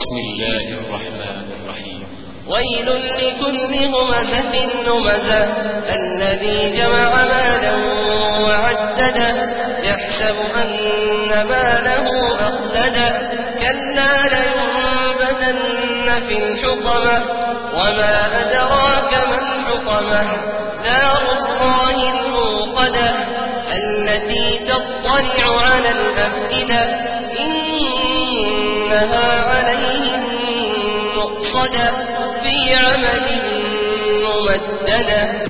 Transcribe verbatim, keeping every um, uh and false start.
بسم الله الرحمن الرحيم ويل لكل همزة لمزة الذي جمع مالا وعدده يحسب أن ماله أخلده كلا لينبذن في الحطمة وما أدراك ما الحطمة نار الله الموقدة التي تطلع على الأفئدة إنها عليهم مؤصدة في عمد ممددة.